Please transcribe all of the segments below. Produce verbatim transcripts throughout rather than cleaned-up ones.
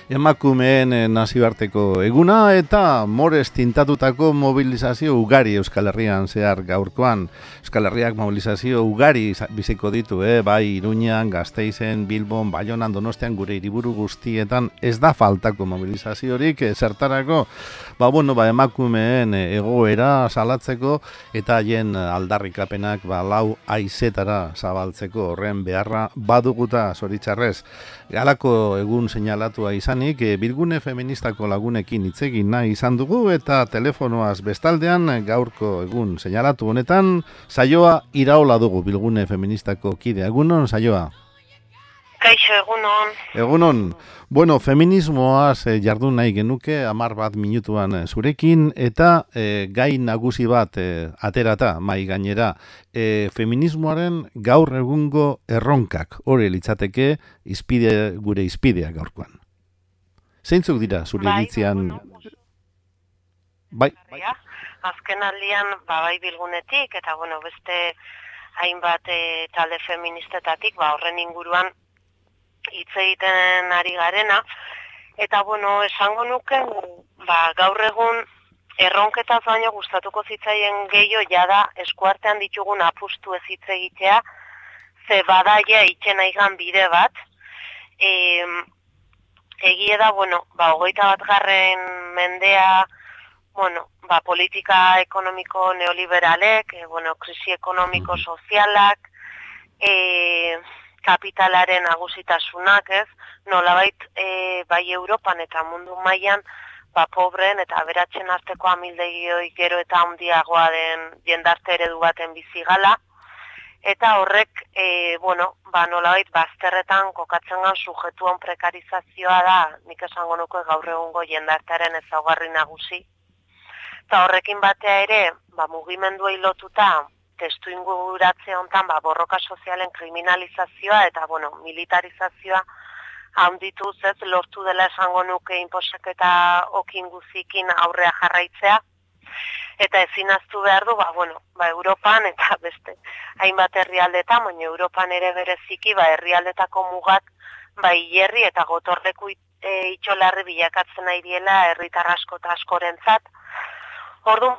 emakumeen nazioarteko eguna eta morez tintatutako mobilizazio ugari Euskal Herrian zehar gaurkoan. Euskal Herriak mobilizazio ugari biziko ditu, eh? Bai Iruñan, Gasteizen, Bilbon, Baionan, Donostian, gure hiriburu guztietan ez da faltako mobilizaziorik zertarako. Ba, bueno, ba, emakumeen egoera salatzeko eta haien aldarrikapenak ba, lau haizetara zabaltzeko horren beharra baduguta zoritxarrez. Galako egun seinalatua izanik, e, bilgune feministako lagunekin hitzegin nahi izan dugu eta telefonoaz bestaldean gaurko egun seinalatu honetan saioa iraola dugu bilgune feministako kidea. Egunon, saioa? Kaixo, egunon. Egunon. Bueno, feminismoaz eh, jardun nahi genuke hamar bat minutuan eh, zurekin eta eh, gai nagusi bat eh, aterata mai gainera. Eh, feminismoaren gaur egungo erronkak hori litzateke izpide, gure izpidea gaurkoan. Zeintzuk dira zure bai, iritzian? bueno, Bai. bai. Azken aldian, ba, bai bilgunetik eta bueno, beste hainbat e, talde feministetatik, ba, horren inguruan hitz egiten ari garena, eta bueno, esango nuke, ba, gaur egun erronketaz baino gustatuko zitzaien gehiago jada eskuartean ditugun apustu ez hitz egitea, ze badaia itxen aigan bide bat, e, egie da, bueno, ba, hogeita bat garren mendea, bueno, ba, politika ekonomiko neoliberalek, e, bueno, krisi ekonomiko sozialak, e, kapitalaren nagusitasunak, ez? Nolabait e, bai Europan eta mundu mailan ba pobreen eta aberatsen arteko amildegioi gero eta handiagoa den jendarte eredu baten bizigala, eta horrek e, bueno, ba nolabait bazterretan kokatzen gan sujetuon prekarizazioa da, nik esango nuke gaur egungo jendartearen ezaugarri nagusi. Eta horrekin batea ere, ba mugimenduei lotuta testu inguratze hontan ba, borroka sozialen kriminalizazioa eta bueno, militarizazioa handituz ez lortu dela esango nuke inposaketa okin guzikin aurrea jarraitzea. Eta ezin ahaztu behar du, ba, bueno, ba, Europan eta beste hainbat herrialdetan, baina Europan ere bereziki ba, herrialdetako mugat ba, hilerri eta gotorleku e, itxolarri bilakatzen nahi diela herritar asko eta askorentzat. Orduan,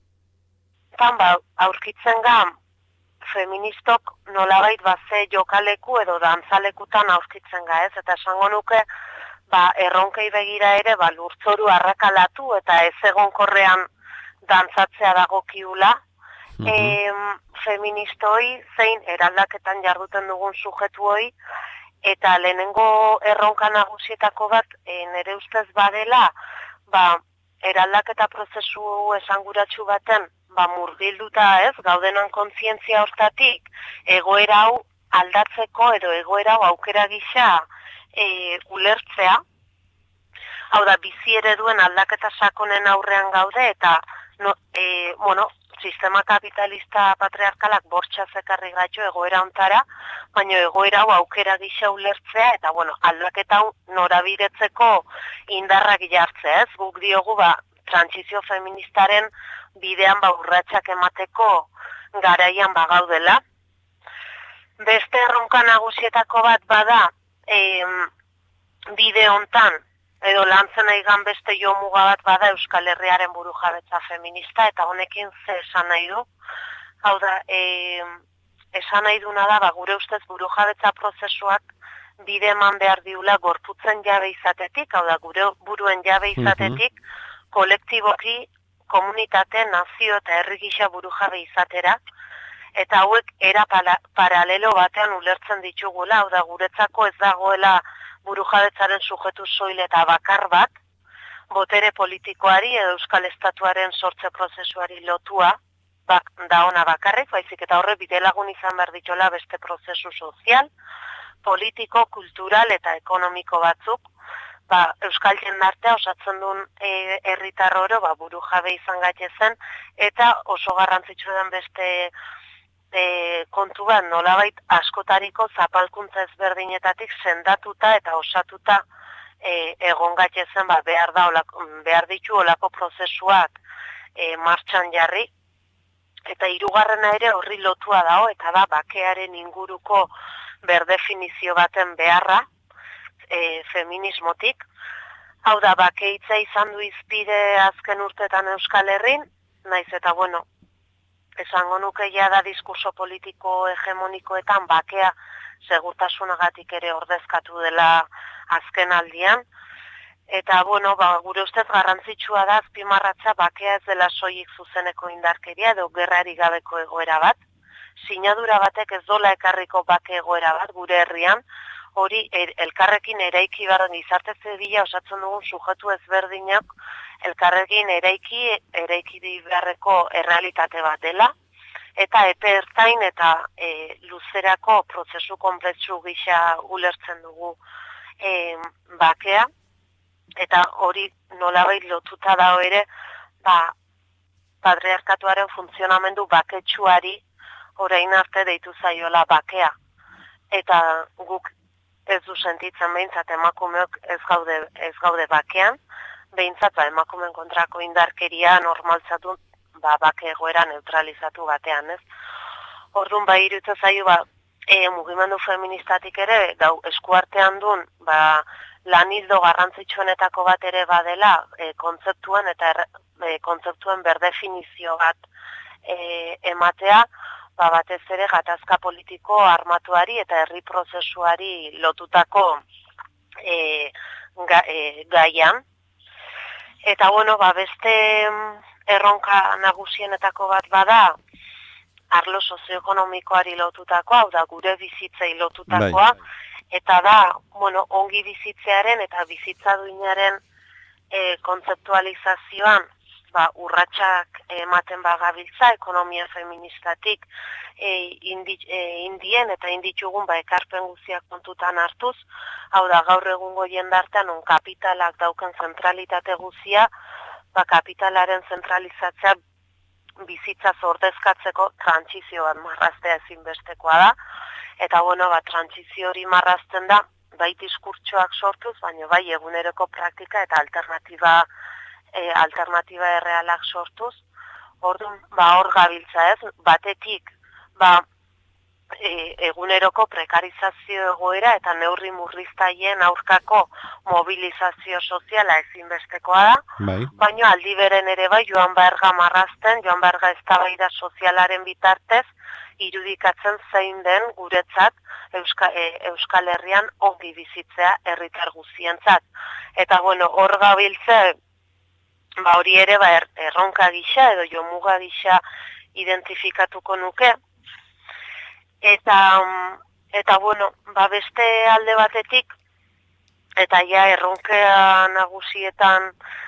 ba, aurkitzen ga feministok nolabait baze jokaleku edo dantzalekutan aurkitzen ga, ez? Eta esango nuke ba, erronkei begira ere ba, lurtzoru arrakalatu eta ez egonkorrean dantzatzea dagokiula. Mm-hmm. E, feministoi zein eraldaketan jarduten dugun sujetuoi eta lehenengo erronka nagusietako bat e, nire ustez badela ba, eraldaketa prozesu esanguratsu baten ba murgilduta, ez, gaudenan kontzientzia hortatik egoera hau aldatzeko edo egoera hau aukera gisa e, ulertzea. Hau da, bizi ereduen aldaketa sakonen aurrean gaude eta no, e, bueno, sistema kapitalista patriarkalak bortxa zekarri gaitxo egoera ontara, baina egoera hau aukera gisa ulertzea eta bueno, aldaketa hau norabidetzeko indarrak jartzea, ez? Guk diogu ba, trantsizio feministaren bidean ba urratsak emateko garaian bagaudela. Beste erronka nagusietako bat bada em, bide hontan edo lantzen aigan beste jo muga bat bada Euskal Herriaren burujabetza feminista eta honekin ze esan nahi du. Hau da, em, esan nahi duna da ba, gure ustez burujabetza prozesuak bide eman behar diula gorputzen jabe izatetik, hau da, gure buruen jabe izatetik, mm-hmm. kolektiboki komunitate, nazio eta herri gisa burujabe izatera, eta hauek era para, paralelo batean ulertzen ditugula, hau da guretzako ez dagoela burujabetzaren sujetu soil eta bakar bat, botere politikoari edo Euskal Estatuaren sortze prozesuari lotua, bak, da ona bakarrik, baizik eta horre bidelagun izan behar ditola beste prozesu sozial, politiko, kultural eta ekonomiko batzuk, ba, Euskal jendartea osatzen duen e, herritar oro ba, buru jabe izan gaitezen eta oso garrantzitsu den beste e, kontu bat nolabait askotariko zapalkuntza ezberdinetatik sendatuta eta osatuta e, egon gaitezen ba, behar, da, olako, behar ditu olako prozesuak e, martxan jarri eta hirugarrena ere horri lotua dago eta da bakearen inguruko berdefinizio baten beharra. e, feminismotik. Hau da, bakeitza izan du izpide azken urtetan Euskal Herrin, naiz eta, bueno, esango nuke ja da diskurso politiko hegemonikoetan bakea segurtasunagatik ere ordezkatu dela azken aldian. Eta, bueno, ba, gure ustez garrantzitsua da azpimarratza bakea ez dela soilik zuzeneko indarkeria edo gerrari gabeko egoera bat. Sinadura batek ez dola ekarriko bake egoera bat gure herrian, hori er, elkarrekin eraiki barren gizarte zibila osatzen dugun sujetu ezberdinak elkarrekin eraiki, eraiki beharreko errealitate bat dela, eta epe ertain eta e, luzerako prozesu konplexu gisa ulertzen dugu e, bakea, eta hori nolabait lotuta dago ere, ba, patriarkatuaren funtzionamendu baketsuari orain arte deitu zaiola bakea. Eta guk ez du sentitzen behintzat emakumeok ez gaude, ez gaude bakean, behintzat ba, emakumeen kontrako indarkeria normaltzatu ba, bake egoera neutralizatu batean, ez? Orduan, ba, iruditzen zaio, ba, e, mugimendu feministatik ere, gau eskuartean duen, ba, lan hildo garrantzitsuenetako bat ere badela, e, kontzeptuen eta er, e, kontzeptuen berdefinizio bat e, ematea, ba, batez ere gatazka politiko armatuari eta herri prozesuari lotutako e, ga, e, gaian. Eta, bueno, ba, beste erronka nagusienetako bat bada, arlo sozioekonomikoari lotutakoa, hau da, gure bizitzei lotutakoa, bai. Eta da, bueno, ongi bizitzearen eta bizitza duinaren e, kontzeptualizazioan, ba, urratsak ematen bagabiltza, ekonomia feministatik e, indi, e, indien eta inditzugun ba, ekarpen guztiak kontutan hartuz, hau da, gaur egungo jendartean on kapitalak dauken zentralitate guzia, ba, kapitalaren zentralizatzea bizitza ordezkatzeko trantsizio bat marraztea ezinbestekoa da, eta bueno, ba, trantsizio hori marrazten da, bai diskurtsoak sortuz, baina bai eguneroko praktika eta alternatiba E, alternatiba errealak sortuz. Orduan, ba, hor gabiltza ez, batetik, ba, e, eguneroko prekarizazio egoera eta neurri murriztaien aurkako mobilizazio soziala ezinbestekoa da, bai. Baina aldi beren ere bai, joan beharga marrazten, joan beharga eztabaida sozialaren bitartez, irudikatzen zein den guretzat Euska, e, Euskal Herrian ongi bizitzea herritar guztientzat. Eta, bueno, hor gabiltza, ba hori ere ba er, erronka gisa edo jomuga gisa identifikatuko nuke. Eta eta bueno, ba beste alde batetik eta ja erronkea nagusietan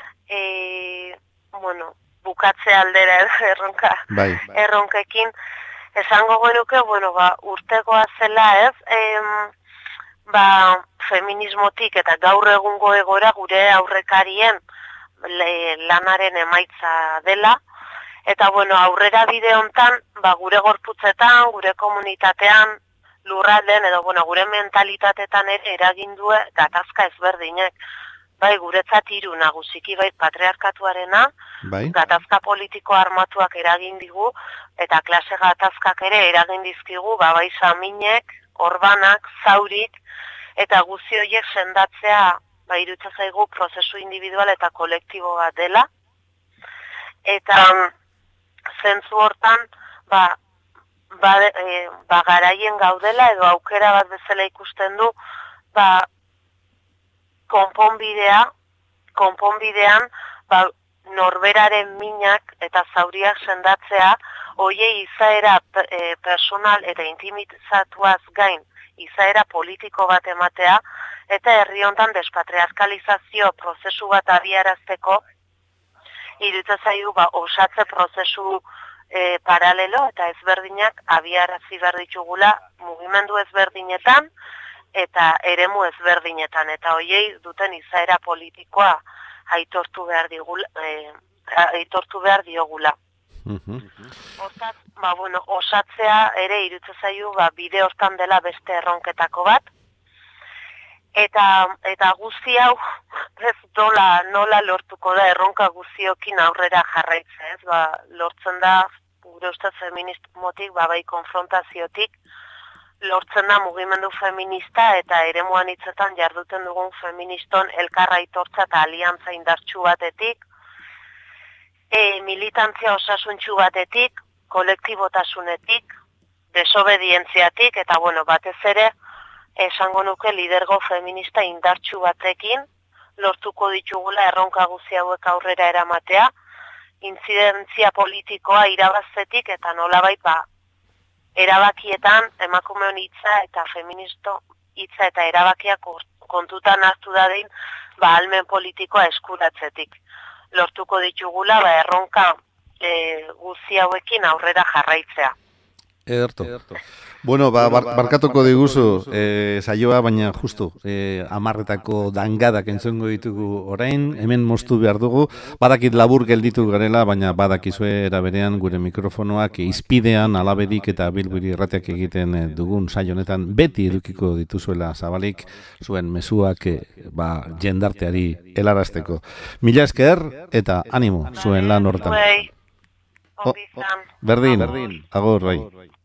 e, bueno, bukatze aldera erronka bai. Erronkekin esango genuke, bueno, ba urtegoa zela, ez? Em, ba feminismotik eta gaur egungo egora gure aurrekarien Le, lanaren emaitza dela, eta bueno, aurrera bide hontan, ba, gure gorputzetan, gure komunitatean, lurralden, edo bueno, gure mentalitatetan ere eragindue gatazka ezberdinek. Bai, guretzat hiru nagusiki, bai, patriarkatuarena, bai. Gatazka politiko armatuak eragin digu, eta klase gatazkak ere eragin dizkigu, ba, bai, saminek, orbanak, zaurik, eta guzti horiek sendatzea, ba, iruditzen zaigu prozesu individual eta kolektibo bat dela. Eta zentzu hortan, ba, ba, e, ba garaien gaudela edo aukera bat bezala ikusten du, ba, konponbidea, konponbidean, ba, norberaren minak eta zauriak sendatzea, hoiei izaera e, personal eta intimizatuaz gain, izaera politiko bat ematea, eta herri hontan despatriarkalizazio prozesu bat abiarazteko iruditzen zaigu ba, osatze prozesu e, paralelo eta ezberdinak abiarazi behar ditugula mugimendu ezberdinetan eta eremu ezberdinetan, eta hoiei duten izaera politikoa aitortu behar digula, e, aitortu behar diogula. Hortaz, ba, bueno, osatzea ere iruditzen zaigu ba, bide hortan dela beste erronketako bat. Eta, eta guzti hau, ez dola, nola lortuko da erronka guztiokin aurrera jarraitzea, ez? Ba, lortzen da, gure ustez feministmotik, ba, bai konfrontaziotik, lortzen da mugimendu feminista eta eremuan hitzetan jarduten dugun feministon elkarra aitortza eta aliantza indartsu batetik, e, militantzia osasuntsu batetik, kolektibotasunetik, desobedientziatik eta bueno, batez ere esango nuke lidergo feminista indartsu batekin lortuko ditugula erronka guzti hauek aurrera eramatea, intzidentzia politikoa irabaztetik eta nolabait ba erabakietan emakumeon hitza eta feministo hitza eta erabakiak kontutan hartu dadin ba ahalmen politikoa eskuratzetik. Lortuko ditugula ba erronka e, guzti hauekin aurrera jarraitzea. Ederto. Bueno, ba, bar, barkatuko diguzu e, saioa, baina justu e, amarretako dangadak entzongo ditugu orain, hemen moztu behar dugu, badakit labur gelditu garela, baina badakizue era berean gure mikrofonoak izpidean alabedik eta bilbiri errateak egiten dugun saio honetan beti edukiko dituzuela zabalik zuen mezuak e, ba, jendarteari helarazteko. Mila esker eta animo zuen lan horretan. Zuei, Oh, ongi izan. berdin, agur, bai.